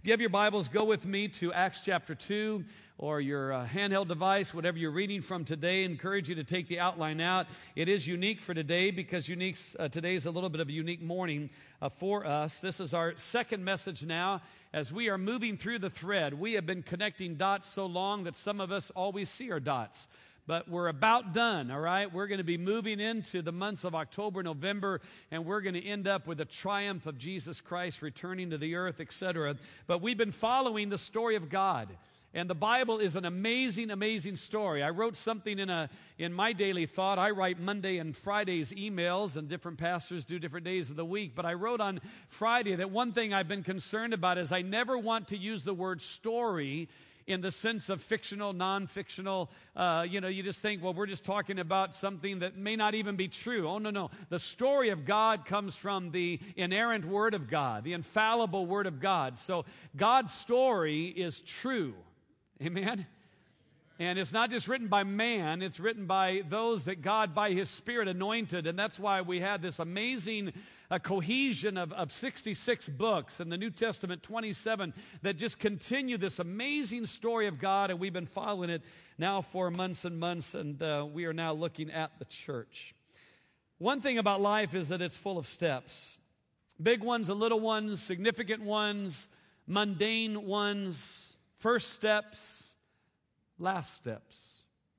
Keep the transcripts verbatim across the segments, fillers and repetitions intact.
If you have your Bibles, go with me to Acts chapter two, or your uh, handheld device, whatever you're reading from today. I encourage you to take the outline out. It is unique for today because unique, uh, today is a little bit of a unique morning uh, for us. This is our second message now as we are moving through the thread. We have been connecting dots so long that some of us always see our dots. But we're about done, all right? We're going to be moving into the months of October, November, and we're going to end up with the triumph of Jesus Christ returning to the earth, et cetera. But we've been following the story of God. And the Bible is an amazing, amazing story. I wrote something in a in my daily thought. I write Monday and Friday's emails, and different pastors do different days of the week. But I wrote on Friday that one thing I've been concerned about is I never want to use the word story in the sense of fictional, non-fictional. Uh, you know, you just think, well, we're just talking about something that may not even be true. Oh, no, no. The story of God comes from the inerrant Word of God, the infallible Word of God. So God's story is true. Amen? And it's not just written by man, it's written by those that God, by His Spirit, anointed. And that's why we had this amazing uh, cohesion of, of sixty-six books, and the New Testament twenty-seven, that just continue this amazing story of God. And we've been following it now for months and months, and uh, we are now looking at the church. One thing about life is that it's full of steps. Big ones and little ones, significant ones, mundane ones, first steps, last steps.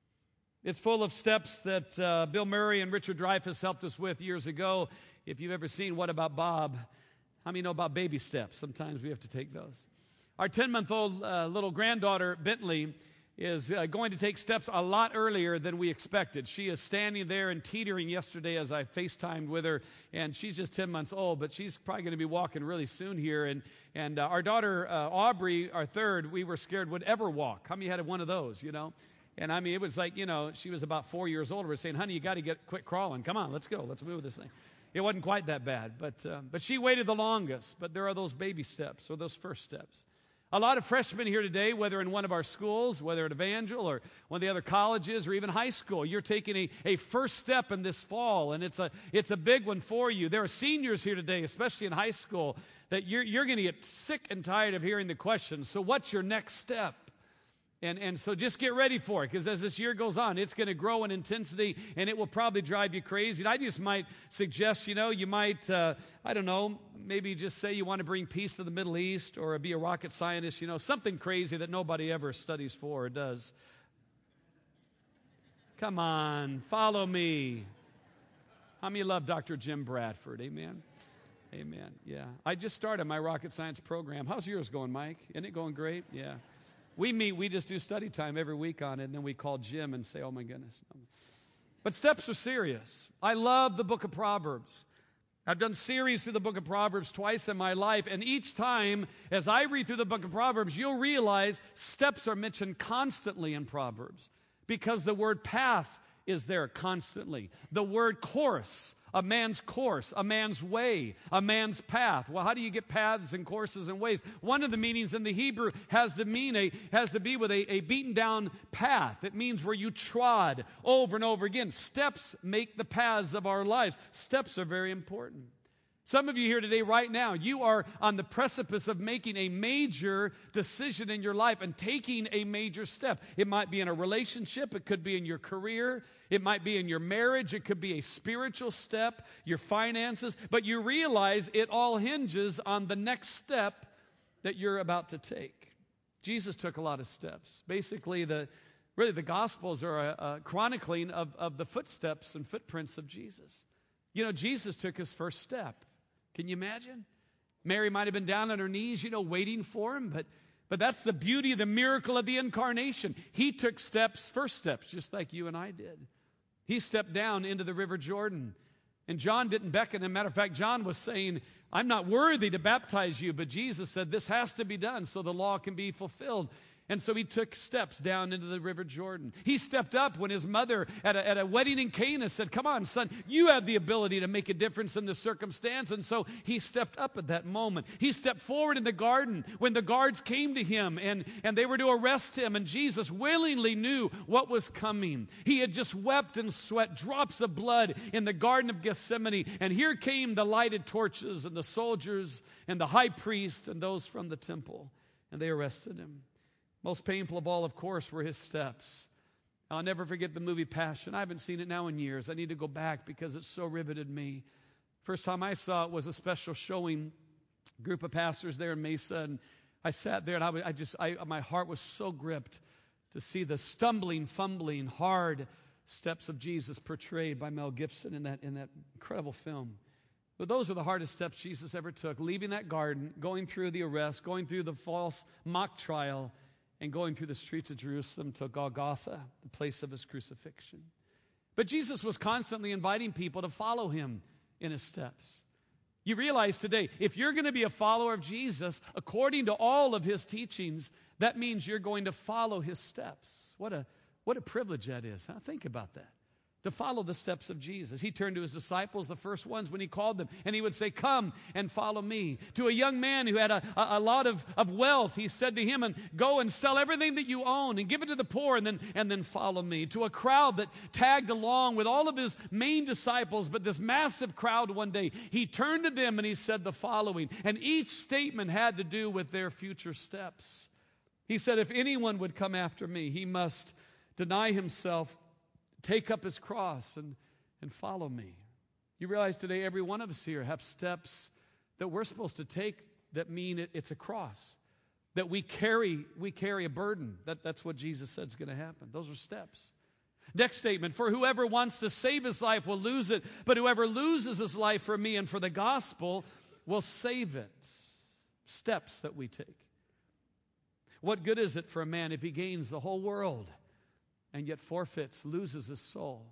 It's full of steps that uh, Bill Murray and Richard Dreyfuss helped us with years ago. If you've ever seen What About Bob, how many know about baby steps? Sometimes we have to take those. Our ten-month-old uh, little granddaughter, Bentley, is uh, going to take steps a lot earlier than we expected. She is standing there and teetering yesterday as I FaceTimed with her, and she's just ten months old, but she's probably going to be walking really soon here. And and uh, our daughter, uh, Aubrey, our third, we were scared would ever walk. How many had one of those, you know? And I mean, it was like, you know, she was about four years old. We're saying, honey, you got to get quit crawling. Come on, let's go. Let's move this thing. It wasn't quite that bad, but uh, but she waited the longest. But there are those baby steps, or those first steps. A lot of freshmen here today, whether in one of our schools, whether at Evangel or one of the other colleges or even high school, you're taking a, a first step in this fall, and it's a it's a big one for you. There are seniors here today, especially in high school, that you're, you're going to get sick and tired of hearing the question, so what's your next step? And, and so just get ready for it, because as this year goes on, it's going to grow in intensity, and it will probably drive you crazy. And I just might suggest, you know, you might, uh, I don't know, maybe just say you want to bring peace to the Middle East, or be a rocket scientist, you know, something crazy that nobody ever studies for or does. Come on, follow me. How many love Doctor Jim Bradford? Amen. Amen. Yeah. I just started my rocket science program. How's yours going, Mike? Isn't it going great? Yeah. We meet, we just do study time every week on it, and then we call Jim and say, oh my goodness. But steps are serious. I love the book of Proverbs. I've done series through the book of Proverbs twice in my life, and each time as I read through the book of Proverbs, you'll realize steps are mentioned constantly in Proverbs, because the word path is there constantly. The word course, a man's course, a man's way, a man's path. Well, how do you get paths and courses and ways? One of the meanings in the Hebrew has to mean a has to be with a, a beaten down path. It means where you trod over and over again. Steps make the paths of our lives. Steps are very important. Some of you here today, right now, you are on the precipice of making a major decision in your life and taking a major step. It might be in a relationship. It could be in your career. It might be in your marriage. It could be a spiritual step, your finances. But you realize it all hinges on the next step that you're about to take. Jesus took a lot of steps. Basically, the really the Gospels are a, a chronicling of, of the footsteps and footprints of Jesus. You know, Jesus took his first step. Can you imagine? Mary might have been down on her knees, you know, waiting for him, but but that's the beauty, the miracle of the incarnation. He took steps, first steps, just like you and I did. He stepped down into the River Jordan, and John didn't beckon him. Matter of fact, John was saying, I'm not worthy to baptize you, but Jesus said, this has to be done so the law can be fulfilled. And so he took steps down into the River Jordan. He stepped up when his mother at a, at a wedding in Cana said, come on, son, you have the ability to make a difference in the circumstance. And so he stepped up at that moment. He stepped forward in the garden when the guards came to him and, and they were to arrest him. And Jesus willingly knew what was coming. He had just wept and sweat drops of blood in the Garden of Gethsemane. And here came the lighted torches and the soldiers and the high priest and those from the temple. And they arrested him. Most painful of all, of course, were his steps. I'll never forget the movie Passion. I haven't seen it now in years. I need to go back because it so riveted me. First time I saw it was a special showing, group of pastors there in Mesa, and I sat there and I, I just, I, my heart was so gripped to see the stumbling, fumbling, hard steps of Jesus portrayed by Mel Gibson in that, in that incredible film. But those are the hardest steps Jesus ever took, leaving that garden, going through the arrest, going through the false mock trial, and going through the streets of Jerusalem to Golgotha, the place of his crucifixion. But Jesus was constantly inviting people to follow him in his steps. You realize today, if you're going to be a follower of Jesus, according to all of his teachings, that means you're going to follow his steps. What a, what a privilege that is. Huh? Think about that. To follow the steps of Jesus. He turned to his disciples, the first ones, when he called them, and he would say, come and follow me. To a young man who had a, a, a lot of, of wealth, he said to him, and go and sell everything that you own and give it to the poor, and then, and then follow me. To a crowd that tagged along with all of his main disciples, but this massive crowd one day, he turned to them and he said the following, and each statement had to do with their future steps. He said, if anyone would come after me, he must deny himself, take up his cross and, and follow me. You realize today every one of us here have steps that we're supposed to take that mean it, it's a cross. That we carry, we carry a burden. That, that's what Jesus said is going to happen. Those are steps. Next statement, for whoever wants to save his life will lose it, but whoever loses his life for me and for the gospel will save it. Steps that we take. What good is it for a man if he gains the whole world and yet forfeits, loses his soul?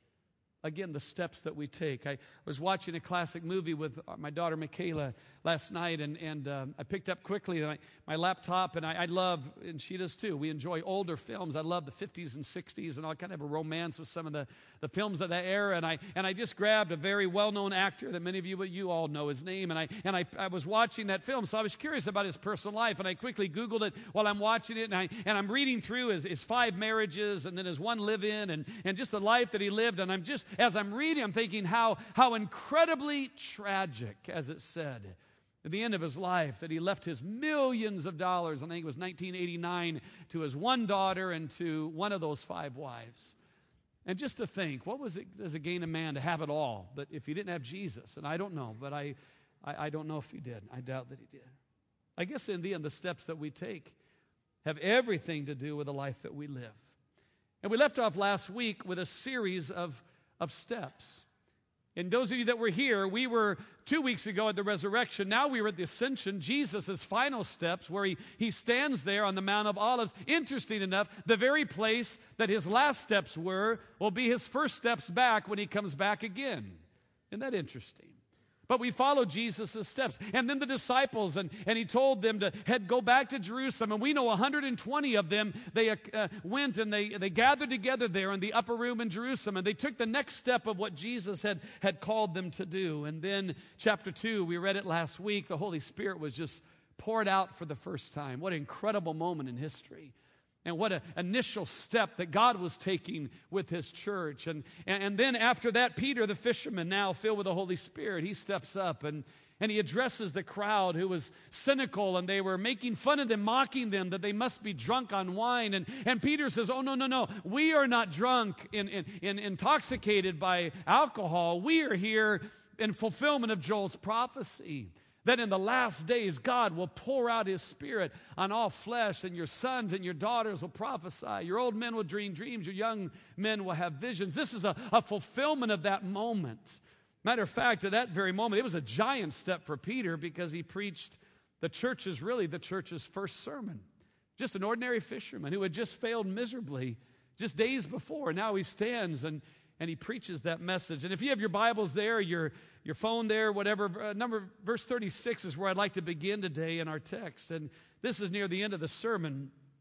Again, the steps that we take. I was watching a classic movie with my daughter Michaela last night, and, and uh, I picked up quickly my, my laptop, and I, I love, and she does too, we enjoy older films. I love the fifties and sixties, and I kind of have a romance with some of the, the films of that era, and I and I just grabbed a very well-known actor that many of you, you all know his name, and I and I, I was watching that film, so I was curious about his personal life, and I quickly Googled it while I'm watching it, and, I, and I'm reading through his, his five marriages, and then his one live-in, and, and just the life that he lived, and I'm just, as I'm reading, I'm thinking how, how incredibly tragic, as it said, at the end of his life, that he left his millions of dollars, I think it was nineteen eighty-nine, to his one daughter and to one of those five wives. And just to think, what was it, does it gain a man to have it all? But if he didn't have Jesus, and I don't know, but I, I, I don't know if he did. I doubt that he did. I guess in the end, the steps that we take have everything to do with the life that we live. And we left off last week with a series of, of steps. And those of you that were here, we were two weeks ago at the resurrection. Now we were at the ascension, Jesus' final steps, where he, he stands there on the Mount of Olives. Interesting enough, the very place that his last steps were will be his first steps back when he comes back again. Isn't that interesting? But we followed Jesus' steps. And then the disciples, and, and he told them to head, go back to Jerusalem. And we know one hundred twenty of them, they uh, went and they, they gathered together there in the upper room in Jerusalem. And they took the next step of what Jesus had, had called them to do. And then chapter two, we read it last week, the Holy Spirit was just poured out for the first time. What an incredible moment in history. And what an initial step that God was taking with his church. And, and, and then after that, Peter, the fisherman, now filled with the Holy Spirit, he steps up and, and he addresses the crowd who was cynical, and they were making fun of them, mocking them that they must be drunk on wine. And, and Peter says, oh, no, no, no. We are not drunk and in, in, in, intoxicated by alcohol. We are here in fulfillment of Joel's prophecy. That in the last days, God will pour out his Spirit on all flesh, and your sons and your daughters will prophesy. Your old men will dream dreams. Your young men will have visions. This is a, a fulfillment of that moment. Matter of fact, at that very moment, it was a giant step for Peter because he preached the church's, really the church's first sermon. Just an ordinary fisherman who had just failed miserably just days before. Now he stands and And he preaches that message. And if you have your Bibles there, your, your phone there, whatever, uh, number verse thirty-six is where I'd like to begin today in our text. And this is near the end of the sermon.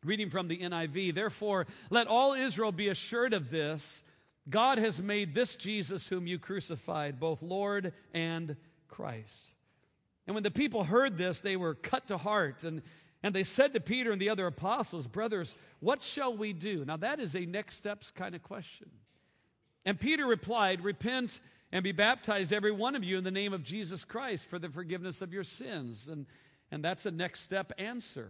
Reading from the N I V, therefore, let all Israel be assured of this, God has made this Jesus whom you crucified, both Lord and Christ. And when the people heard this, they were cut to heart, and, and they said to Peter and the other apostles, brothers, what shall we do? Now that is a next steps kind of question. And Peter replied, repent and be baptized, every one of you, in the name of Jesus Christ for the forgiveness of your sins. And, and that's a next step answer.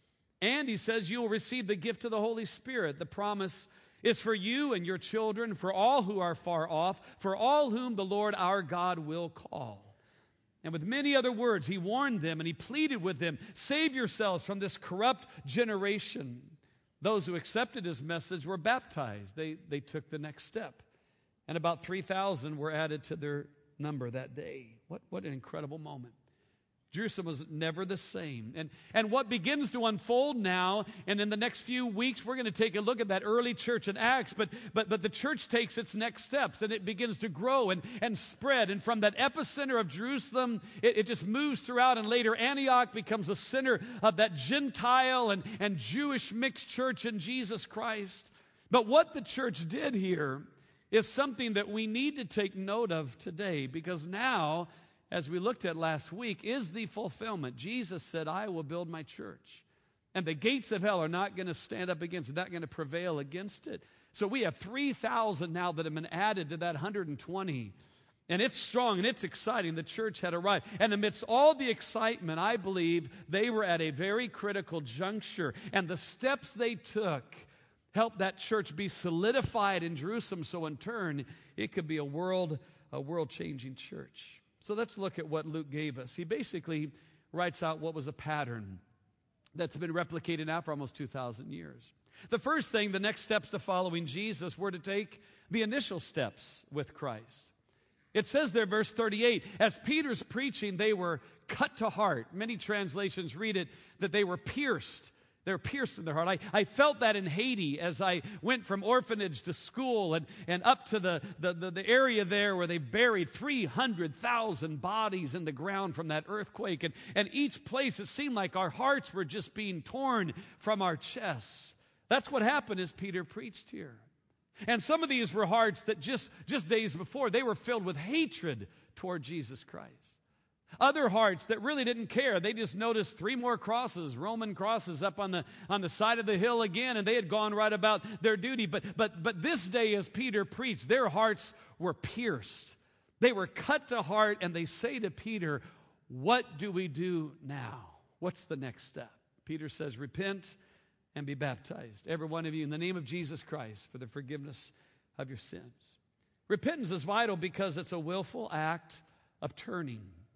And he says, you will receive the gift of the Holy Spirit. The promise is for you and your children, for all who are far off, for all whom the Lord our God will call. And with many other words, he warned them and he pleaded with them, save yourselves from this corrupt generation. Those who accepted his message were baptized. They, they took the next step. And about three thousand were added to their number that day. What, what an incredible moment. Jerusalem was never the same. And, and what begins to unfold now, and in the next few weeks, we're going to take a look at that early church in Acts, but, but, but the church takes its next steps, and it begins to grow and, and spread. And from that epicenter of Jerusalem, it, it just moves throughout, and later Antioch becomes a center of that Gentile and, and Jewish mixed church in Jesus Christ. But what the church did here is something that we need to take note of today, because now, as we looked at last week, is the fulfillment. Jesus said, I will build my church, and the gates of hell are not going to stand up against it, not going to prevail against it. So we have three thousand now that have been added to that one hundred twenty, and it's strong and it's exciting. The church had arrived, and amidst all the excitement, I believe they were at a very critical juncture, and the steps they took helped that church be solidified in Jerusalem, so in turn, it could be a world, a world-changing church. So let's look at what Luke gave us. He basically writes out what was a pattern that's been replicated now for almost two thousand years. The first thing, the next steps to following Jesus, were to take the initial steps with Christ. It says there, verse thirty-eight, as Peter's preaching, they were cut to heart. Many translations read it that they were pierced. They were pierced in their heart. I, I felt that in Haiti as I went from orphanage to school and, and up to the, the, the, the area there where they buried three hundred thousand bodies in the ground from that earthquake. And, and each place, it seemed like our hearts were just being torn from our chests. That's what happened as Peter preached here. And some of these were hearts that just, just days before, they were filled with hatred toward Jesus Christ. Other hearts that really didn't care. They just noticed three more crosses, Roman crosses up on the, on the side of the hill again, and they had gone right about their duty. But, but, but this day, as Peter preached, their hearts were pierced. They were cut to heart, and they say to Peter, what do we do now? What's the next step? Peter says, repent and be baptized, every one of you, in the name of Jesus Christ for the forgiveness of your sins. Repentance is vital because it's a willful act of turning.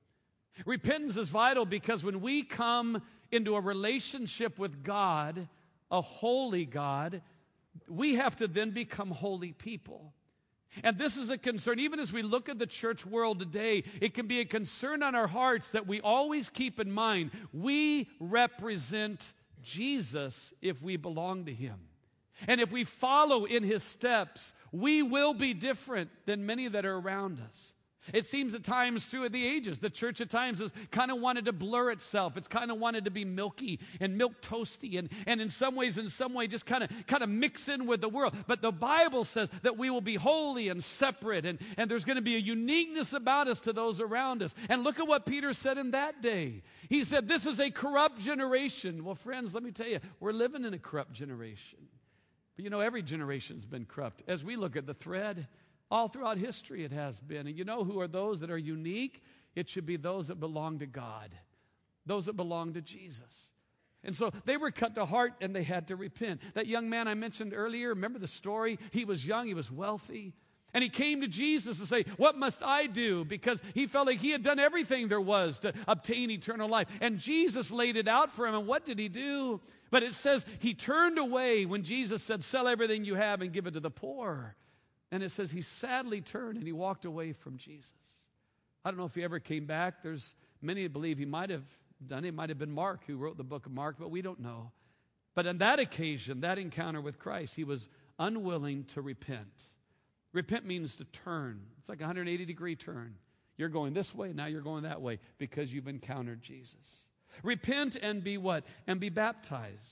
Repentance is vital because when we come into a relationship with God, a holy God, we have to then become holy people. And this is a concern. Even as we look at the church world today, it can be a concern on our hearts that we always keep in mind. We represent Jesus if we belong to Him. And if we follow in His steps, we will be different than many that are around us. It seems at times through the ages, the church at times has kind of wanted to blur itself. It's kind of wanted to be milky and milk toasty and, and in some ways, in some way, just kind of kind of mix in with the world. But the Bible says that we will be holy and separate, and, and there's going to be a uniqueness about us to those around us. And look at what Peter said in that day. He said, this is a corrupt generation. Well, friends, let me tell you, we're living in a corrupt generation. But you know, every generation's been corrupt. As we look at the thread, all throughout history it has been. And you know who are those that are unique? It should be those that belong to God, those that belong to Jesus. And so they were cut to heart and they had to repent. That young man I mentioned earlier, remember the story? He was young, he was wealthy. And he came to Jesus to say, what must I do? Because he felt like he had done everything there was to obtain eternal life. And Jesus laid it out for him. And what did he do? But it says he turned away when Jesus said, sell everything you have and give it to the poor. And it says he sadly turned and he walked away from Jesus. I don't know if he ever came back. There's many that believe he might have done it. It might have been Mark who wrote the book of Mark, but we don't know. But on that occasion, that encounter with Christ, he was unwilling to repent. Repent means to turn. It's like a one hundred eighty degree turn. You're going this way, now you're going that way because you've encountered Jesus. Repent and be what? And be baptized.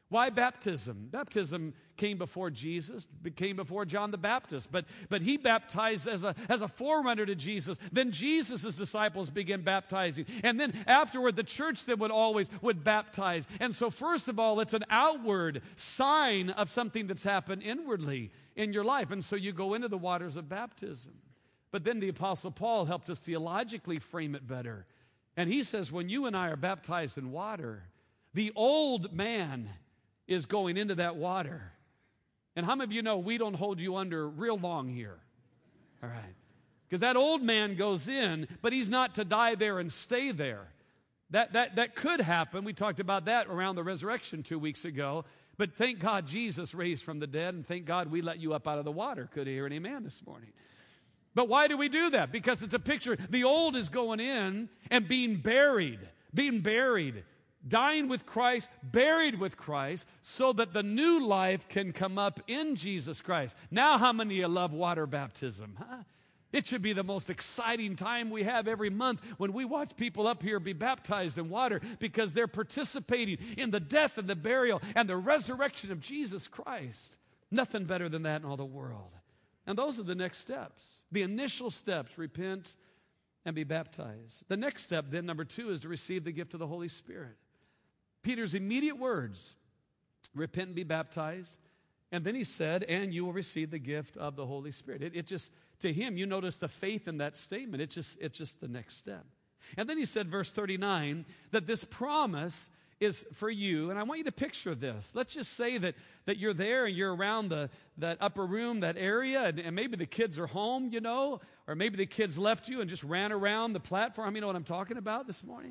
Why baptism? Baptism came before Jesus, came before John the Baptist, but, but he baptized as a, as a forerunner to Jesus. Then Jesus' disciples began baptizing. And then afterward, the church then would always would baptize. And so first of all, it's an outward sign of something that's happened inwardly in your life. And so you go into the waters of baptism. But then the Apostle Paul helped us theologically frame it better. And he says, when you and I are baptized in water, the old man is going into that water. And how many of you know we don't hold you under real long here? All right. Because that old man goes in, but he's not to die there and stay there. That, that, that could happen. We talked about that around the resurrection two weeks ago. But thank God Jesus raised from the dead, and thank God we let you up out of the water. Could hear an amen this morning. But why do we do that? Because it's a picture. The old is going in and being buried, being buried. Dying with Christ, buried with Christ, so that the new life can come up in Jesus Christ. Now, how many of you love water baptism? Huh? It should be the most exciting time we have every month when we watch people up here be baptized in water, because they're participating in the death and the burial and the resurrection of Jesus Christ. Nothing better than that in all the world. And those are the next steps. The initial steps: repent and be baptized. The next step, then, number two, is to receive the gift of the Holy Spirit. Peter's immediate words, repent and be baptized. And then he said, and you will receive the gift of the Holy Spirit. It, it just, to him, you notice the faith in that statement. It's just, it's just the next step. And then he said, verse thirty-nine, that this promise is for you. And I want you to picture this. Let's just say that, that you're there and you're around the, that upper room, that area, and, and maybe the kids are home, you know, or maybe the kids left you and just ran around the platform. You know what I'm talking about this morning?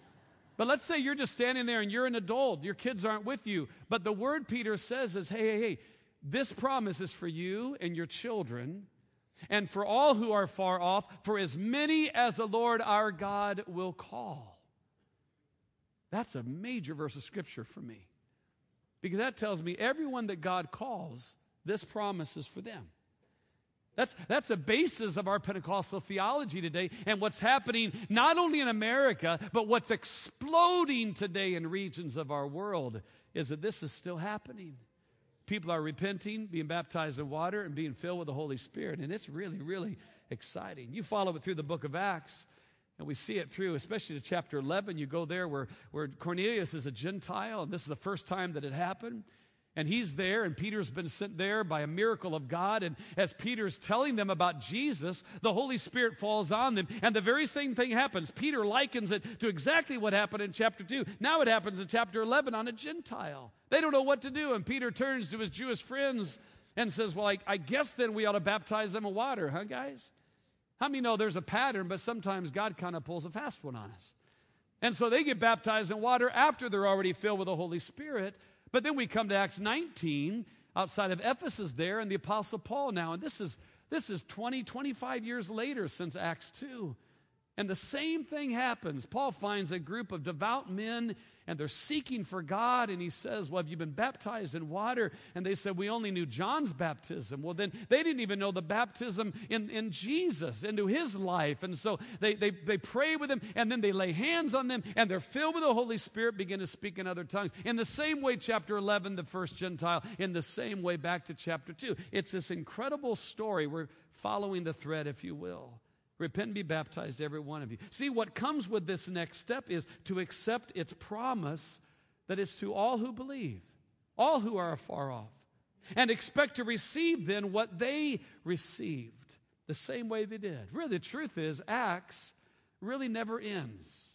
But let's say you're just standing there and you're an adult. Your kids aren't with you. But the word Peter says is, hey, hey, hey, this promise is for you and your children and for all who are far off, for as many as the Lord our God will call. That's a major verse of Scripture for me, because that tells me everyone that God calls, this promise is for them. That's, that's a basis of our Pentecostal theology today, and what's happening not only in America, but what's exploding today in regions of our world is that this is still happening. People are repenting, being baptized in water, and being filled with the Holy Spirit, and it's really, really exciting. You follow it through the book of Acts, and we see it through, especially to chapter eleven. You go there where, where Cornelius is a Gentile, and this is the first time that it happened. And he's there, and Peter's been sent there by a miracle of God. And as Peter's telling them about Jesus, the Holy Spirit falls on them. And the very same thing happens. Peter likens it to exactly what happened in chapter two. Now it happens in chapter eleven on a Gentile. They don't know what to do. And Peter turns to his Jewish friends and says, well, I, I guess then we ought to baptize them in water, huh, guys? How many know there's a pattern, but sometimes God kind of pulls a fast one on us? And so they get baptized in water after they're already filled with the Holy Spirit. But then we come to Acts nineteen, outside of Ephesus there, and the Apostle Paul now. And this is, this is twenty, twenty-five years later since Acts two. And the same thing happens. Paul finds a group of devout men, and they're seeking for God. And he says, well, have you been baptized in water? And they said, we only knew John's baptism. Well, then they didn't even know the baptism in, in Jesus, into his life. And so they, they, they pray with him, and then they lay hands on them, and they're filled with the Holy Spirit, begin to speak in other tongues. In the same way, chapter eleven, the first Gentile, in the same way back to chapter two. It's this incredible story. We're following the thread, if you will. Repent and be baptized, every one of you. See, what comes with this next step is to accept its promise that it's to all who believe, all who are afar off, and expect to receive then what they received, the same way they did. Really, the truth is, Acts really never ends.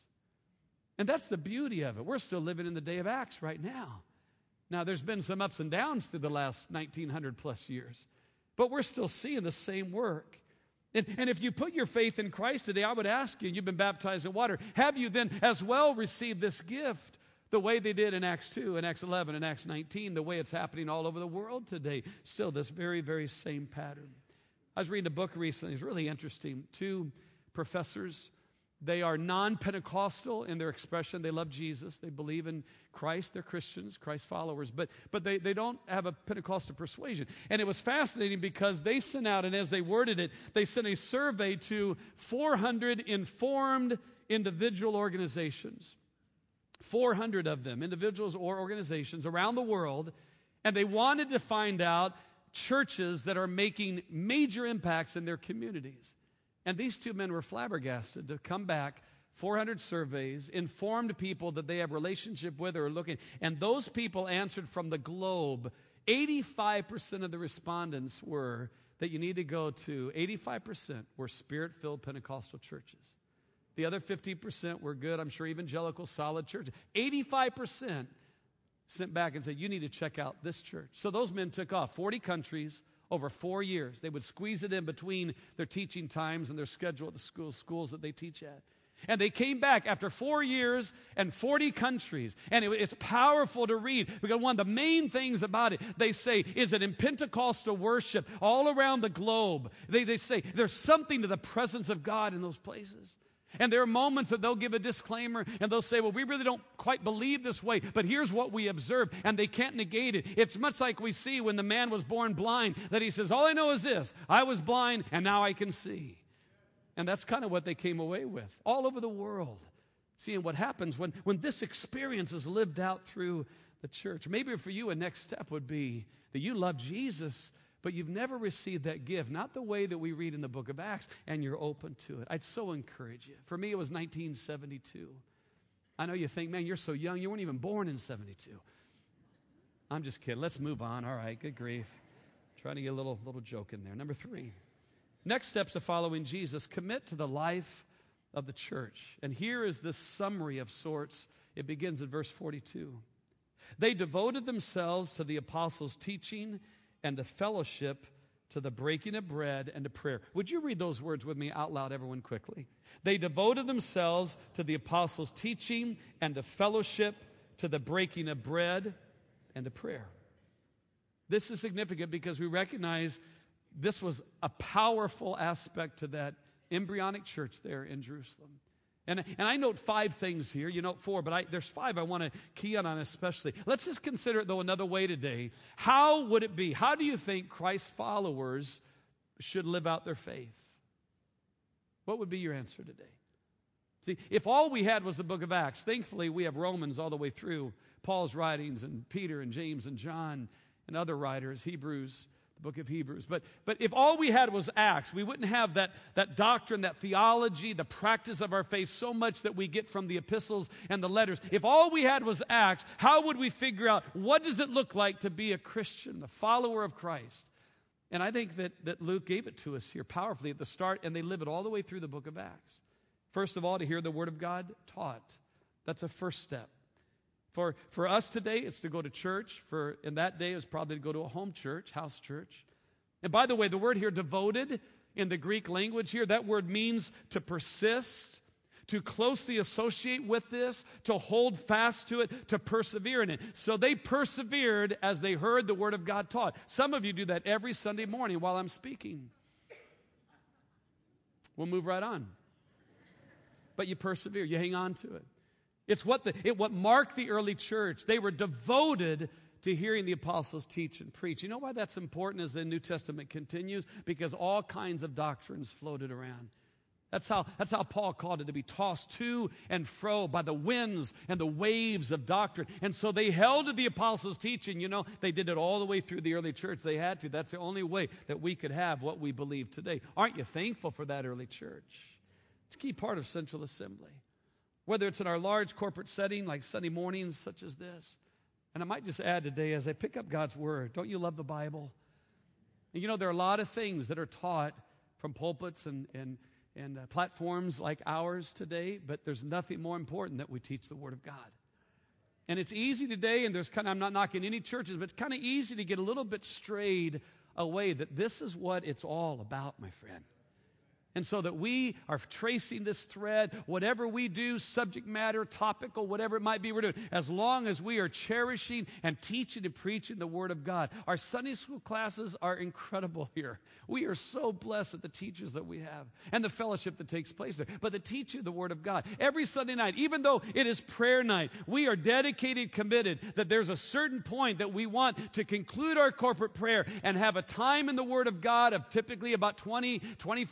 And that's the beauty of it. We're still living in the day of Acts right now. Now, there's been some ups and downs through the last nineteen hundred plus years, but we're still seeing the same work. And, and if you put your faith in Christ today, I would ask you, you've been baptized in water, have you then as well received this gift the way they did in Acts two, and Acts eleven, and Acts nineteen, the way it's happening all over the world today? Still this very, very same pattern. I was reading a book recently. It's really interesting. Two professors, they are non-Pentecostal in their expression. They love Jesus. They believe in Christ. They're Christians, Christ followers, but, but they, they don't have a Pentecostal persuasion. And it was fascinating because they sent out, and as they worded it, they sent a survey to four hundred informed individual organizations. four hundred of them, individuals or organizations around the world, and they wanted to find out churches that are making major impacts in their communities. And these two men were flabbergasted to come back, four hundred surveys, informed people that they have relationship with or are looking, and those people answered from the globe. eighty-five percent of the respondents were that you need to go to, eighty-five percent were Spirit-filled Pentecostal churches. The other fifty percent were good, I'm sure, evangelical, solid churches. eighty-five percent sent back and said, you need to check out this church. So those men took off, forty countries, over four years. They would squeeze it in between their teaching times and their schedule at the schools, schools that they teach at. And they came back after four years and forty countries. And it, it's powerful to read because one of the main things about it, they say, is that in Pentecostal worship all around the globe, they, they say there's something to the presence of God in those places. And there are moments that they'll give a disclaimer and they'll say, well, we really don't quite believe this way, but here's what we observed, and they can't negate it. It's much like we see when the man was born blind, that he says, all I know is this, I was blind and now I can see. And that's kind of what they came away with all over the world, seeing what happens when, when this experience is lived out through the church. Maybe for you, a next step would be that you love Jesus, but you've never received that gift, not the way that we read in the book of Acts, and you're open to it. I'd so encourage you. For me, it was nineteen seventy-two. I know you think, man, you're so young. You weren't even born in seventy-two. I'm just kidding. Let's move on. All right, good grief. Trying to get a little, little joke in there. Number three. Next steps to following Jesus, commit to the life of the church. And here is this summary of sorts. It begins at verse forty-two. They devoted themselves to the apostles' teaching and to fellowship, to the breaking of bread and to prayer. Would you read those words with me out loud, everyone, quickly? They devoted themselves to the apostles' teaching and to fellowship, to the breaking of bread and to prayer. This is significant because we recognize this was a powerful aspect to that embryonic church there in Jerusalem. And, and I note five things here. You note four, but I, there's five I want to key in on especially. Let's just consider it, though, another way today. How would it be? How do you think Christ's followers should live out their faith? What would be your answer today? See, if all we had was the book of Acts, thankfully we have Romans all the way through, Paul's writings, and Peter and James and John and other writers, Hebrews, book of Hebrews. But but if all we had was Acts, we wouldn't have that, that doctrine, that theology, the practice of our faith so much that we get from the epistles and the letters. If all we had was Acts, how would we figure out what does it look like to be a Christian, a follower of Christ? And I think that, that Luke gave it to us here powerfully at the start, and they live it all the way through the book of Acts. First of all, to hear the word of God taught. That's a first step. For, for us today, it's to go to church. For in that day, it was probably to go to a home church, house church. And by the way, the word here, devoted, in the Greek language here, that word means to persist, to closely associate with this, to hold fast to it, to persevere in it. So they persevered as they heard the word of God taught. Some of you do that every Sunday morning while I'm speaking. We'll move right on. But you persevere, you hang on to it. It's what the it what marked the early church. They were devoted to hearing the apostles teach and preach. You know why that's important as the New Testament continues? Because all kinds of doctrines floated around. That's how, that's how Paul called it, to be tossed to and fro by the winds and the waves of doctrine. And so they held to the apostles' teaching. You know, they did it all the way through the early church. They had to. That's the only way that we could have what we believe today. Aren't you thankful for that early church? It's a key part of Central Assembly. Whether it's in our large corporate setting like Sunday mornings such as this. And I might just add today as I pick up God's word, don't you love the Bible? And you know, there are a lot of things that are taught from pulpits and, and, and uh, platforms like ours today, but there's nothing more important that we teach the word of God. And it's easy today, and there's kind of, I'm not knocking any churches, but it's kind of easy to get a little bit strayed away that this is what it's all about, my friend. And so that we are tracing this thread, whatever we do, subject matter, topical, whatever it might be we're doing, as long as we are cherishing and teaching and preaching the Word of God. Our Sunday school classes are incredible here. We are so blessed at the teachers that we have and the fellowship that takes place there. But the teaching of the Word of God, every Sunday night, even though it is prayer night, we are dedicated, committed that there's a certain point that we want to conclude our corporate prayer and have a time in the Word of God of typically about twenty, twenty-five, thirty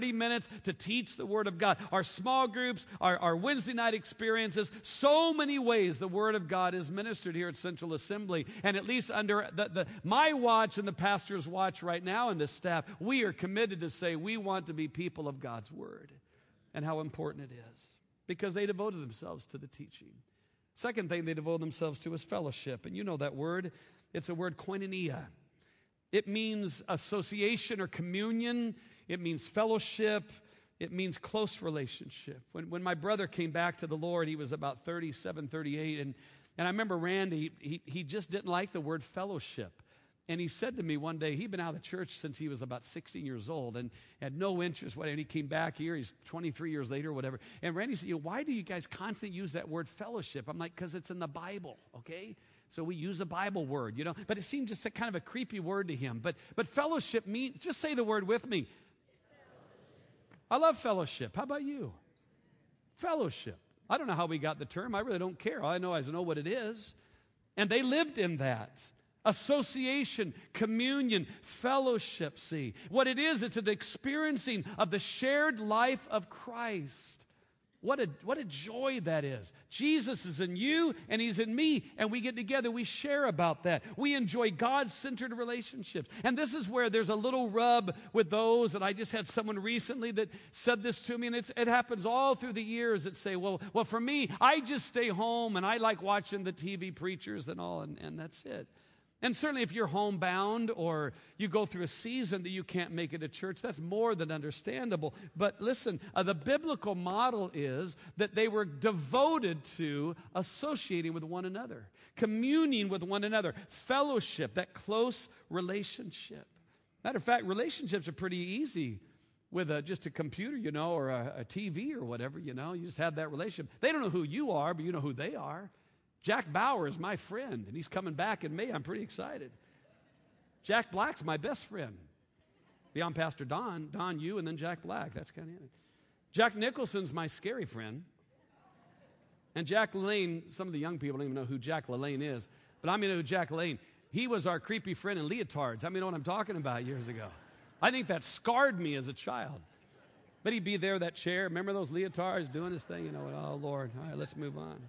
thirty minutes to teach the Word of God. Our small groups, our, our Wednesday night experiences, so many ways the Word of God is ministered here at Central Assembly. And at least under the, the, my watch and the pastor's watch right now and the staff, we are committed to say we want to be people of God's Word and how important it is because they devoted themselves to the teaching. Second thing they devote themselves to is fellowship. And you know that word. It's a word koinonia. It means association or communion. It means fellowship. It means close relationship. When, when my brother came back to the Lord, he was about thirty-seven, thirty-eight. And, and I remember Randy, he, he just didn't like the word fellowship. And he said to me one day, he'd been out of the church since he was about sixteen years old and had no interest. And he came back here, he's twenty-three years later or whatever. And Randy said, you know, why do you guys constantly use that word fellowship? I'm like, because it's in the Bible, okay? So we use a Bible word, you know. But it seemed just a kind of a creepy word to him. But, but fellowship means, just say the word with me. I love fellowship. How about you? Fellowship. I don't know how we got the term. I really don't care. All I know is I know what it is. And they lived in that. Association, communion, fellowship, see. What it is, it's an experiencing of the shared life of Christ. What a, what a joy that is. Jesus is in you and He's in me, and we get together, we share about that. We enjoy God-centered relationships. And this is where there's a little rub with those, and I just had someone recently that said this to me, and it's, it happens all through the years that say, well, well, for me, I just stay home, and I like watching the T V preachers and all, and, and that's it. And certainly if you're homebound or you go through a season that you can't make it to church, that's more than understandable. But listen, uh, the biblical model is that they were devoted to associating with one another, communing with one another, fellowship, that close relationship. Matter of fact, relationships are pretty easy with a, just a computer, you know, or a, a T V or whatever, you know. You just have that relationship. They don't know who you are, but you know who they are. Jack Bauer is my friend, and he's coming back in May. I'm pretty excited. Jack Black's my best friend. Beyond Pastor Don, Don, you, and then Jack Black. That's kind of it. Jack Nicholson's my scary friend. And Jack LaLanne, some of the young people don't even know who Jack LaLanne is, but I mean who Jack LaLanne. He was our creepy friend in leotards. I mean, know what I'm talking about years ago. I think that scarred me as a child. But he'd be there, that chair. Remember those leotards doing his thing? You know, oh, Lord. All right, let's move on.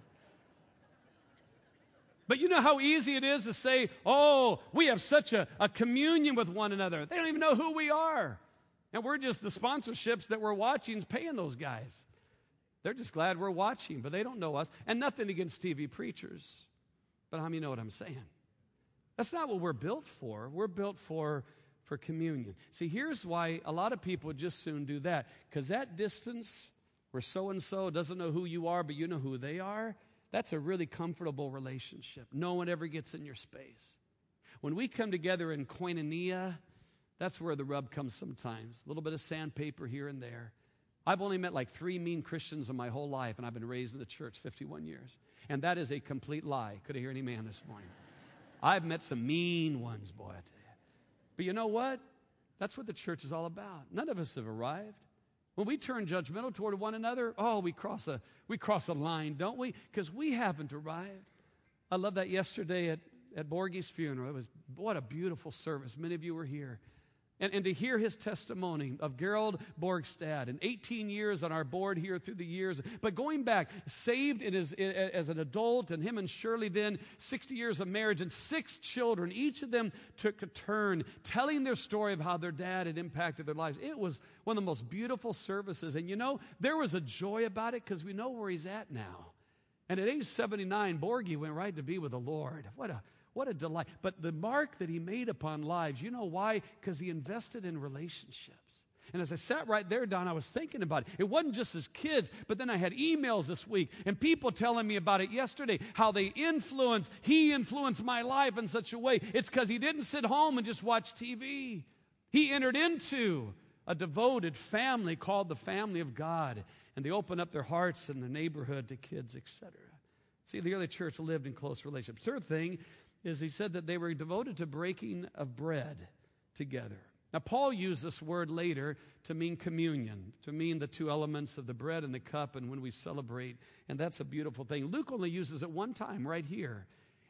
But you know how easy it is to say, oh, we have such a, a communion with one another. They don't even know who we are. And we're just the sponsorships that we're watching is paying those guys. They're just glad we're watching, but they don't know us. And nothing against T V preachers. But how many know what I'm saying? That's not what we're built for. We're built for, for communion. See, here's why a lot of people just soon do that. Because that distance where so-and-so doesn't know who you are, but you know who they are, that's a really comfortable relationship. No one ever gets in your space. When we come together in koinonia, that's where the rub comes sometimes. A little bit of sandpaper here and there. I've only met like three mean Christians in my whole life, and I've been raised in the church fifty-one years. And that is a complete lie. Could I hear any man this morning? I've met some mean ones, boy, I tell you. But you know what? That's what the church is all about. None of us have arrived. When we turn judgmental toward one another, oh, we cross a we cross a line, don't we? Because we haven't arrived. I love that yesterday at, at Borgie's funeral. It was, what a beautiful service. Many of you were here. And, and to hear his testimony of Gerald Borgstad and eighteen years on our board here through the years, but going back, saved in his, as an adult, and him and Shirley then, sixty years of marriage and six children. Each of them took a turn telling their story of how their dad had impacted their lives. It was one of the most beautiful services. And you know, there was a joy about it because we know where he's at now. And at age seventy-nine, Borgie went right to be with the Lord. What a What a delight. But the mark that he made upon lives, you know why? Because he invested in relationships. And as I sat right there, Don, I was thinking about it. It wasn't just his kids, but then I had emails this week and people telling me about it yesterday, how they influenced, he influenced my life in such a way. It's because he didn't sit home and just watch T V. He entered into a devoted family called the family of God. And they opened up their hearts in the neighborhood to kids, et cetera. See, the early church lived in close relationships. Third thing is he said that they were devoted to breaking of bread together. Now, Paul used this word later to mean communion, to mean the two elements of the bread and the cup and when we celebrate, and that's a beautiful thing. Luke only uses it one time right here.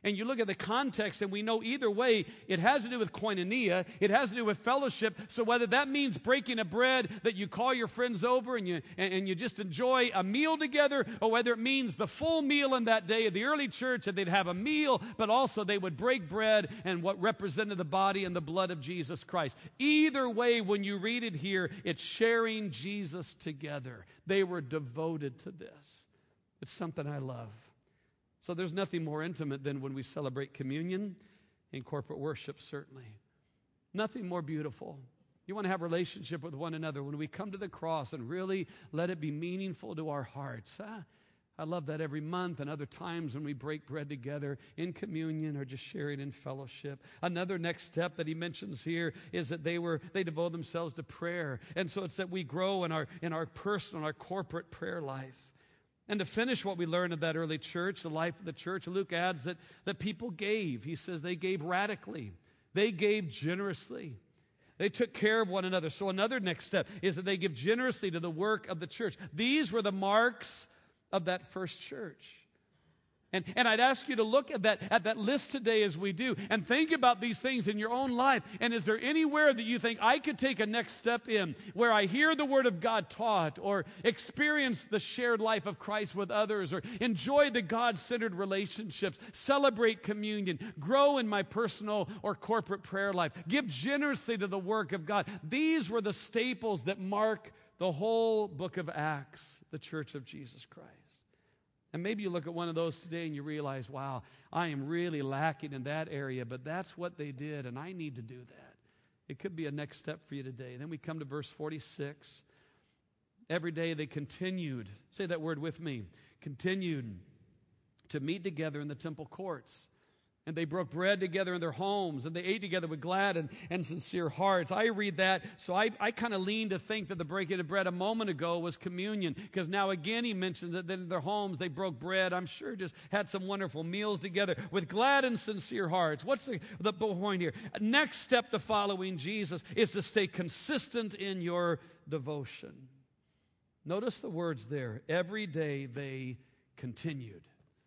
And you look at the context, and we know either way, it has to do with koinonia. It has to do with fellowship. So whether that means breaking a bread that you call your friends over and you, and, and you just enjoy a meal together, or whether it means the full meal in that day of the early church, that they'd have a meal, but also they would break bread and what represented the body and the blood of Jesus Christ. Either way, when you read it here, it's sharing Jesus together. They were devoted to this. It's something I love. So there's nothing more intimate than when we celebrate communion in corporate worship, certainly. Nothing more beautiful. You want to have a relationship with one another when we come to the cross and really let it be meaningful to our hearts. Huh? I love that every month and other times when we break bread together in communion or just sharing in fellowship. Another next step that he mentions here is that they were they devote themselves to prayer. And so it's that we grow in our in our personal, our corporate prayer life. And to finish what we learned of that early church, the life of the church, Luke adds that, that people gave. He says they gave radically. They gave generously. They took care of one another. So another next step is that they give generously to the work of the church. These were the marks of that first church. And, and I'd ask you to look at that, at that list today as we do and think about these things in your own life. And is there anywhere that you think I could take a next step in where I hear the Word of God taught or experience the shared life of Christ with others or enjoy the God-centered relationships, celebrate communion, grow in my personal or corporate prayer life, give generously to the work of God? These were the staples that mark the whole book of Acts, the Church of Jesus Christ. And maybe you look at one of those today and you realize, wow, I am really lacking in that area, but that's what they did, and I need to do that. It could be a next step for you today. Then we come to verse forty-six. Every day they continued, say that word with me, continued to meet together in the temple courts. And they broke bread together in their homes, and they ate together with glad and, and sincere hearts. I read that, so I, I kind of lean to think that the breaking of bread a moment ago was communion, because now again he mentions that in their homes they broke bread. I'm sure just had some wonderful meals together with glad and sincere hearts. What's the, the point here? Next step to following Jesus is to stay consistent in your devotion. Notice the words there. Every day they continued.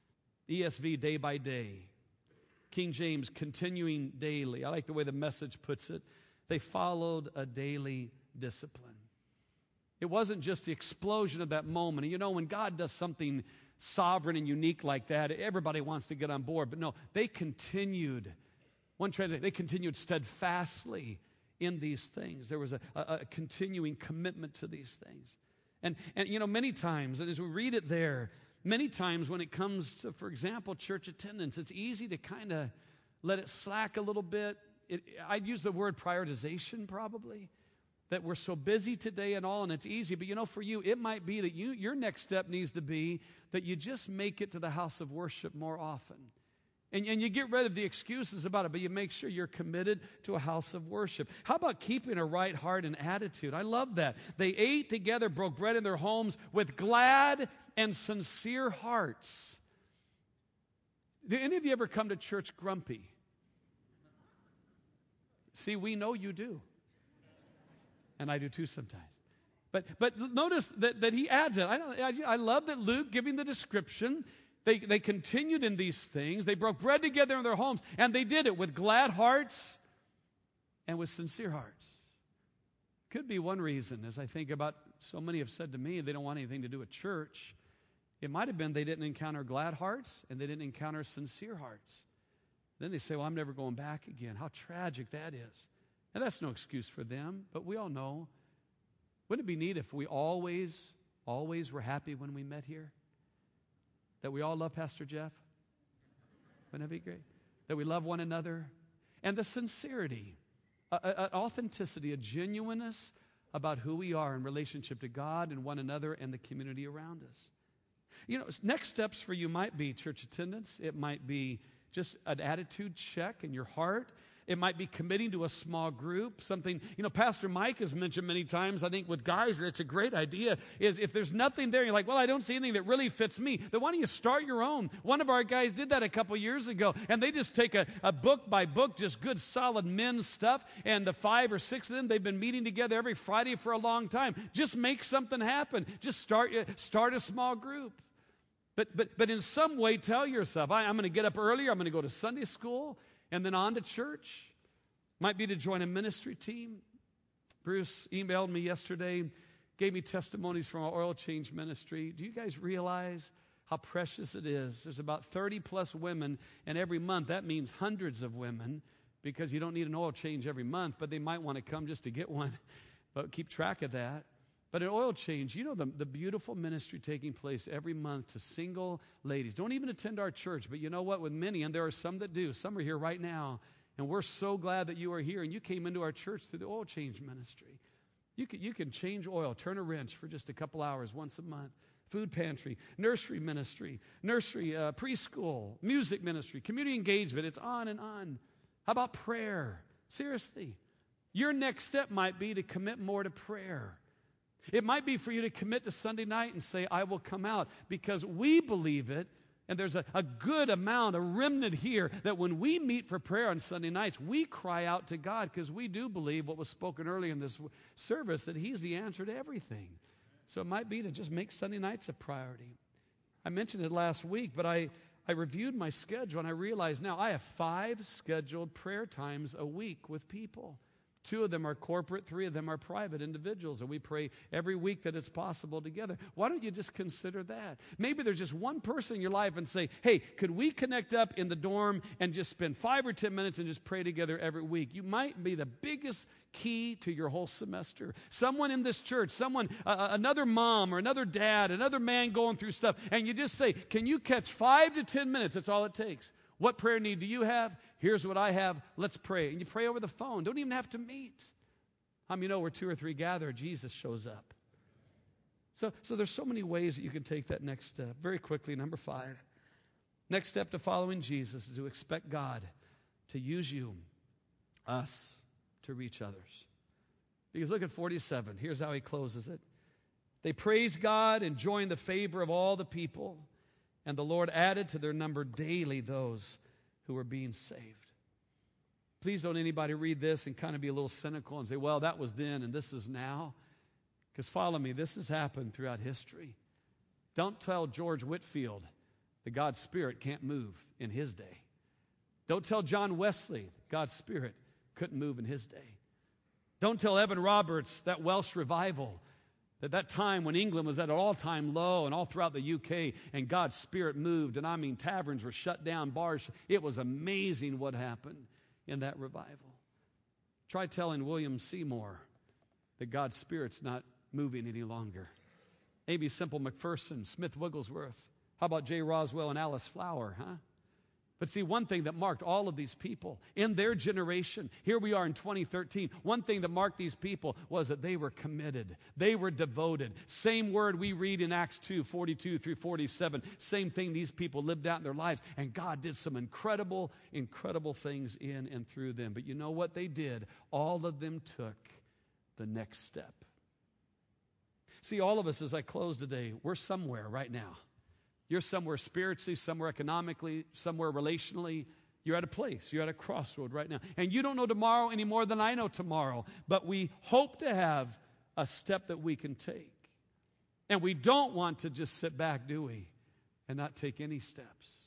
E S V, day by day. King James, continuing daily. I like the way the Message puts it. They followed a daily discipline. It wasn't just the explosion of that moment. And you know, when God does something sovereign and unique like that, everybody wants to get on board. But no, they continued. One translation, they continued steadfastly in these things. There was a, a, a continuing commitment to these things. And, and, you know, many times, and as we read it there, many times when it comes to, for example, church attendance, it's easy to kind of let it slack a little bit. It, I'd use the word prioritization probably, that we're so busy today and all, and it's easy. But you know, for you, it might be that you your next step needs to be that you just make it to the house of worship more often. And, and you get rid of the excuses about it, but you make sure you're committed to a house of worship. How about keeping a right heart and attitude? I love that. They ate together, broke bread in their homes with glad and sincere hearts. Do any of you ever come to church grumpy? See, we know you do. And I do too sometimes. But but notice that, that he adds it. I, I, I love that Luke giving the description. They, they continued in these things. They broke bread together in their homes, and they did it with glad hearts and with sincere hearts. Could be one reason, as I think about, so many have said to me they don't want anything to do with church. It might have been they didn't encounter glad hearts and they didn't encounter sincere hearts. Then they say, well, I'm never going back again. How tragic that is. And that's no excuse for them, but we all know. Wouldn't it be neat if we always, always were happy when we met here? That we all love Pastor Jeff? Wouldn't that be great? That we love one another? And the sincerity, an authenticity, a genuineness about who we are in relationship to God and one another and the community around us. You know, next steps for you might be church attendance. It might be just an attitude check in your heart. It might be committing to a small group, something, you know, Pastor Mike has mentioned many times, I think with guys, and it's a great idea, is if there's nothing there, you're like, well, I don't see anything that really fits me, then why don't you start your own? One of our guys did that a couple years ago, and they just take a, a book by book, just good, solid men's stuff, and the five or six of them, they've been meeting together every Friday for a long time. Just make something happen. Just start, start a small group. But, but, but in some way, tell yourself, I, I'm going to get up earlier, I'm going to go to Sunday school, and then on to church. Might be to join a ministry team. Bruce emailed me yesterday, gave me testimonies from our oil change ministry. Do you guys realize how precious it is? There's about thirty plus women, and every month that means hundreds of women, because you don't need an oil change every month, but they might want to come just to get one. But keep track of that. But an oil change, you know, the, the beautiful ministry taking place every month to single ladies. Don't even attend our church, but you know what? With many, and there are some that do. Some are here right now, and we're so glad that you are here, and you came into our church through the oil change ministry. You can, you can change oil, turn a wrench for just a couple hours once a month. Food pantry, nursery ministry, nursery, uh, preschool, music ministry, community engagement. It's on and on. How about prayer? Seriously, your next step might be to commit more to prayer. It might be for you to commit to Sunday night and say, I will come out, because we believe it, and there's a, a good amount, a remnant here, that when we meet for prayer on Sunday nights, we cry out to God, because we do believe what was spoken earlier in this service, that He's the answer to everything. So it might be to just make Sunday nights a priority. I mentioned it last week, but I, I reviewed my schedule, and I realized now I have five scheduled prayer times a week with people. Two of them are corporate, three of them are private individuals, and we pray every week that it's possible together. Why don't you just consider that? Maybe there's just one person in your life and say, hey, could we connect up in the dorm and just spend five or ten minutes and just pray together every week? You might be the biggest key to your whole semester. Someone in this church, someone, uh, another mom or another dad, another man going through stuff, and you just say, can you catch five to ten minutes? That's all it takes. What prayer need do you have? Here's what I have. Let's pray. And you pray over the phone. Don't even have to meet. How many know where two or three gather, Jesus shows up? So, so there's so many ways that you can take that next step. Very quickly, number five. Next step to following Jesus is to expect God to use you, us, to reach others. Because look at forty-seven. Here's how he closes it. They praised God, enjoying the favor of all the people. And the Lord added to their number daily those who were being saved. Please don't anybody read this and kind of be a little cynical and say, well, that was then and this is now. Because follow me, this has happened throughout history. Don't tell George Whitefield that God's Spirit can't move in his day. Don't tell John Wesley God's Spirit couldn't move in his day. Don't tell Evan Roberts that Welsh revival, that that time when England was at an all-time low and all throughout the U K and God's Spirit moved, and I mean taverns were shut down, bars. It was amazing what happened in that revival. Try telling William Seymour that God's Spirit's not moving any longer. Maybe Simple McPherson, Smith Wigglesworth. How about J. Roswell and Alice Flower, huh? But see, one thing that marked all of these people in their generation, here we are in twenty thirteen, one thing that marked these people was that they were committed. They were devoted. Same word we read in Acts two, forty-two through forty-seven. Same thing these people lived out in their lives. And God did some incredible, incredible things in and through them. But you know what they did? All of them took the next step. See, all of us, as I close today, we're somewhere right now. You're somewhere spiritually, somewhere economically, somewhere relationally. You're at a place. You're at a crossroad right now. And you don't know tomorrow any more than I know tomorrow. But we hope to have a step that we can take. And we don't want to just sit back, do we? And not take any steps.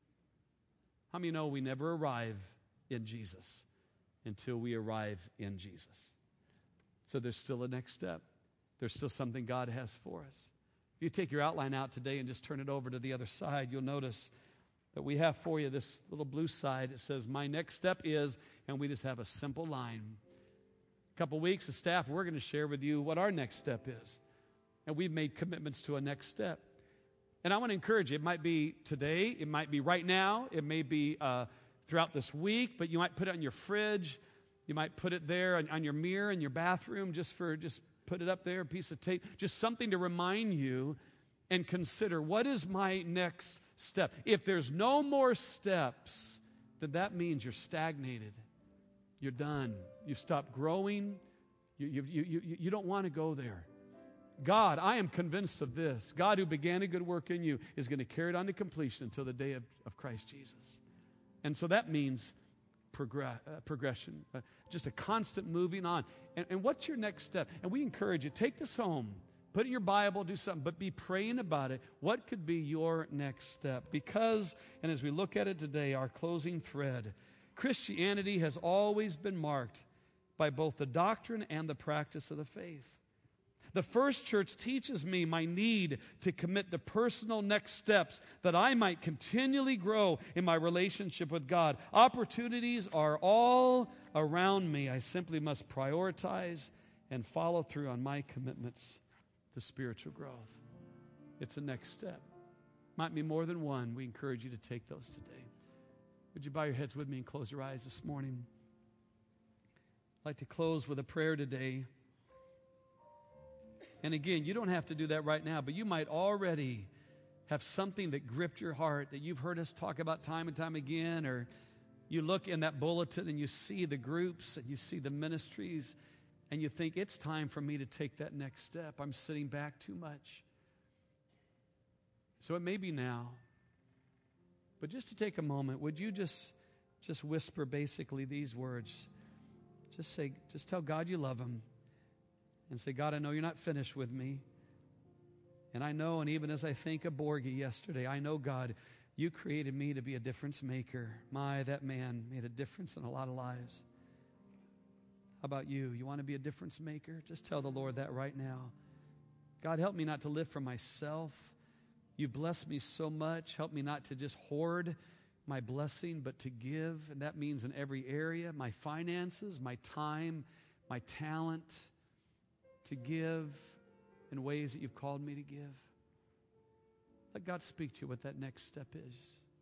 How many know we never arrive in Jesus until we arrive in Jesus? So there's still a next step. There's still something God has for us. If you take your outline out today and just turn it over to the other side, you'll notice that we have for you this little blue side. It says, my next step is, and we just have a simple line. A couple weeks of staff, we're going to share with you what our next step is. And we've made commitments to a next step. And I want to encourage you. It might be today. It might be right now. It may be uh, throughout this week. But you might put it on your fridge. You might put it there on, on your mirror in your bathroom just for just put it up there, a piece of tape, just something to remind you and consider, what is my next step? If there's no more steps, then that means you're stagnated. You're done. You've stopped growing. You, you, you, you, you don't want to go there. God, I am convinced of this. God who began a good work in you is going to carry it on to completion until the day of, of Christ Jesus. And so that means Progress, uh, progression, uh, just a constant moving on. And, and what's your next step? And we encourage you, take this home. Put it in your Bible, do something, but be praying about it. What could be your next step? Because, and as we look at it today, our closing thread, Christianity has always been marked by both the doctrine and the practice of the faith. The first church teaches me my need to commit to personal next steps that I might continually grow in my relationship with God. Opportunities are all around me. I simply must prioritize and follow through on my commitments to spiritual growth. It's the next step. Might be more than one. We encourage you to take those today. Would you bow your heads with me and close your eyes this morning? I'd like to close with a prayer today. And again, you don't have to do that right now, but you might already have something that gripped your heart that you've heard us talk about time and time again, or you look in that bulletin and you see the groups and you see the ministries and you think, it's time for me to take that next step. I'm sitting back too much. So it may be now, but just to take a moment, would you just, just whisper basically these words? Just say, just tell God you love Him. And say, God, I know you're not finished with me. And I know, and even as I think of Borgie yesterday, I know, God, you created me to be a difference maker. My, that man made a difference in a lot of lives. How about you? You want to be a difference maker? Just tell the Lord that right now. God, help me not to live for myself. You blessed me so much. Help me not to just hoard my blessing, but to give. And that means in every area, my finances, my time, my talent, to give in ways that you've called me to give. Let God speak to you what that next step is.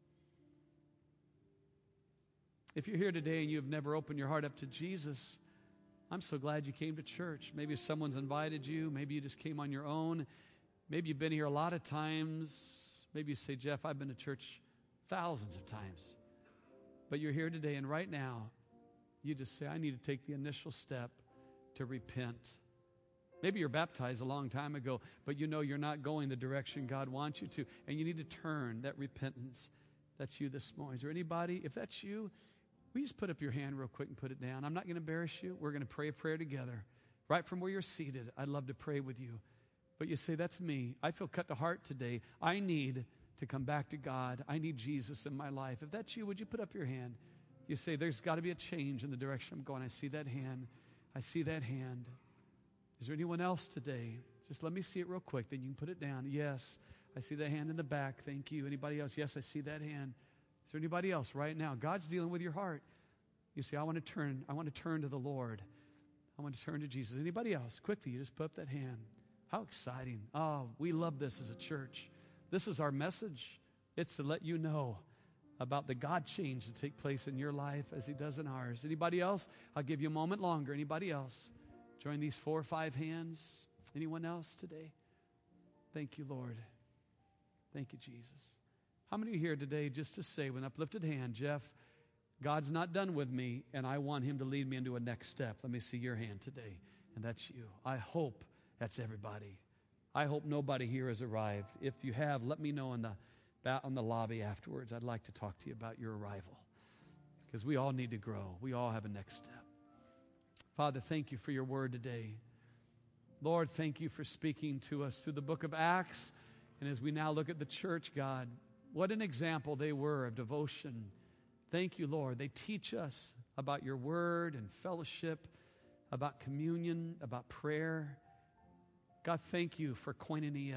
If you're here today and you have never opened your heart up to Jesus, I'm so glad you came to church. Maybe someone's invited you. Maybe you just came on your own. Maybe you've been here a lot of times. Maybe you say, Jeff, I've been to church thousands of times. But you're here today, and right now, you just say, I need to take the initial step to repent. Maybe you're baptized a long time ago, but you know you're not going the direction God wants you to, and you need to turn that repentance. That's you this morning. Is there anybody? If that's you, will you just put up your hand real quick and put it down? I'm not going to embarrass you. We're going to pray a prayer together. Right from where you're seated, I'd love to pray with you. But you say, that's me. I feel cut to heart today. I need to come back to God. I need Jesus in my life. If that's you, would you put up your hand? You say, there's got to be a change in the direction I'm going. I see that hand. I see that hand. Is there anyone else today? Just let me see it real quick, then you can put it down. Yes, I see that hand in the back. Thank you. Anybody else? Yes, I see that hand. Is there anybody else right now? God's dealing with your heart. You say, I want to turn. I want to turn to the Lord. I want to turn to Jesus. Anybody else? Quickly, you just put up that hand. How exciting. Oh, we love this as a church. This is our message. It's to let you know about the God change to take place in your life as He does in ours. Anybody else? I'll give you a moment longer. Anybody else? Join these four or five hands. Anyone else today? Thank you, Lord. Thank you, Jesus. How many are here today just to say with an uplifted hand, Jeff, God's not done with me, and I want Him to lead me into a next step. Let me see your hand today. And that's you. I hope that's everybody. I hope nobody here has arrived. If you have, let me know in the, on the lobby afterwards. I'd like to talk to you about your arrival, because we all need to grow. We all have a next step. Father, thank you for your word today. Lord, thank you for speaking to us through the book of Acts. And as we now look at the church, God, what an example they were of devotion. Thank you, Lord. They teach us about your word and fellowship, about communion, about prayer. God, thank you for koinonia.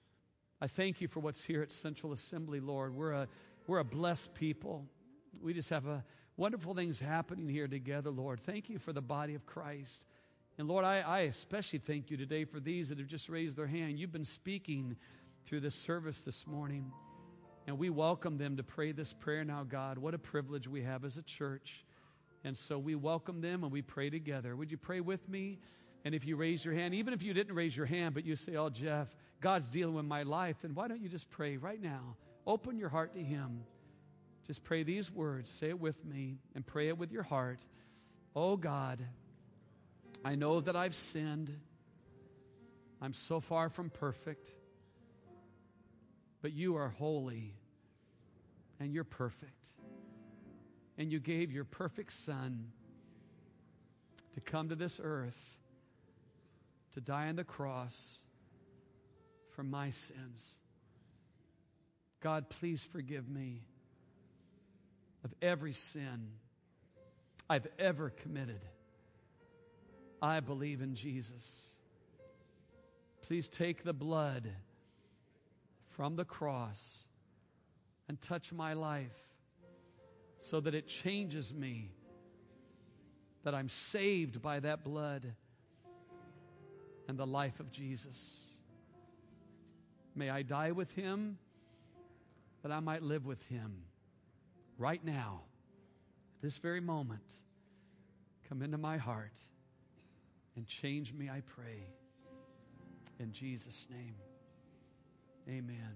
I thank you for what's here at Central Assembly, Lord. We're a, we're a blessed people. We just have a wonderful things happening here together, Lord. Thank you for the body of Christ. And Lord, I, I especially thank you today for these that have just raised their hand. You've been speaking through this service this morning, and we welcome them to pray this prayer now, God. What a privilege we have as a church. And so we welcome them and we pray together. Would you pray with me? And if you raise your hand, even if you didn't raise your hand, but you say, oh, Jeff, God's dealing with my life, then why don't you just pray right now? Open your heart to Him. Just pray these words. Say it with me and pray it with your heart. Oh, God, I know that I've sinned. I'm so far from perfect. But you are holy and you're perfect. And you gave your perfect Son to come to this earth, to die on the cross, for my sins. God, please forgive me of every sin I've ever committed. I believe in Jesus. Please take the blood from the cross and touch my life so that it changes me, that I'm saved by that blood and the life of Jesus. May I die with him, that I might live with him right now, this very moment. Come into my heart and change me, I pray. In Jesus' name, amen.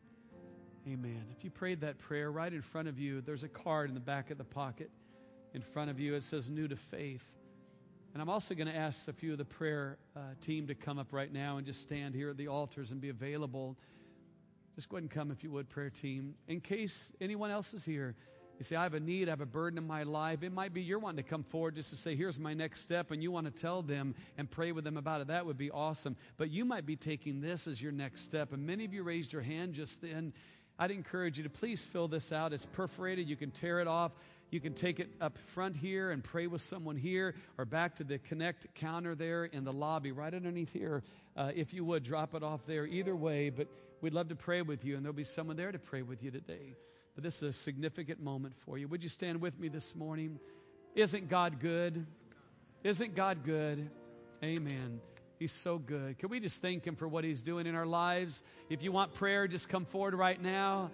Amen. If you prayed that prayer, right in front of you, there's a card in the back of the pocket in front of you. It says New to Faith. And I'm also going to ask a few of the prayer uh, team to come up right now and just stand here at the altars and be available. Just go ahead and come if you would, prayer team. In case anyone else is here, you say, I have a need, I have a burden in my life. It might be you're wanting to come forward just to say, here's my next step, and you want to tell them and pray with them about it. That would be awesome. But you might be taking this as your next step. And many of you raised your hand just then. I'd encourage you to please fill this out. It's perforated. You can tear it off. You can take it up front here and pray with someone here, or back to the Connect counter there in the lobby right underneath here. Uh, if you would, drop it off there. Either way, but we'd love to pray with you, and there'll be someone there to pray with you today. But this is a significant moment for you. Would you stand with me this morning? Isn't God good? Isn't God good? Amen. He's so good. Can we just thank him for what he's doing in our lives? If you want prayer, just come forward right now.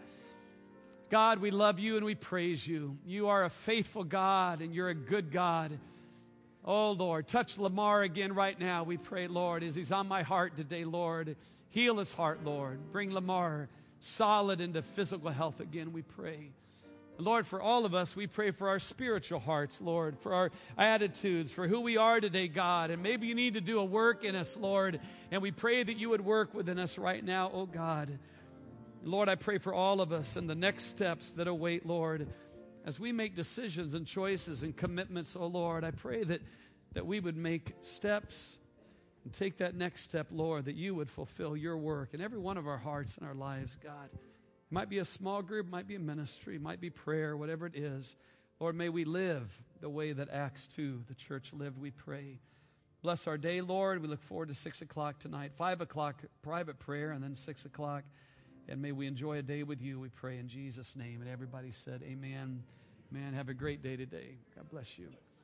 God, we love you and we praise you. You are a faithful God and you're a good God. Oh, Lord, touch Lamar again right now. We pray, Lord, as he's on my heart today, Lord. Heal his heart, Lord. Bring Lamar solid into physical health again, we pray. Lord, for all of us, we pray for our spiritual hearts, Lord, for our attitudes, for who we are today, God. And maybe you need to do a work in us, Lord, and we pray that you would work within us right now, oh God. Lord, I pray for all of us and the next steps that await, Lord, as we make decisions and choices and commitments, oh Lord. I pray that, that we would make steps and take that next step, Lord, that you would fulfill your work in every one of our hearts and our lives, God. It might be a small group, might be a ministry, might be prayer, whatever it is. Lord, may we live the way that Acts two, the church lived, we pray. Bless our day, Lord. We look forward to six o'clock tonight, five o'clock private prayer, and then six o'clock. And may we enjoy a day with you, we pray in Jesus' name. And everybody said amen. Man, have a great day today. God bless you.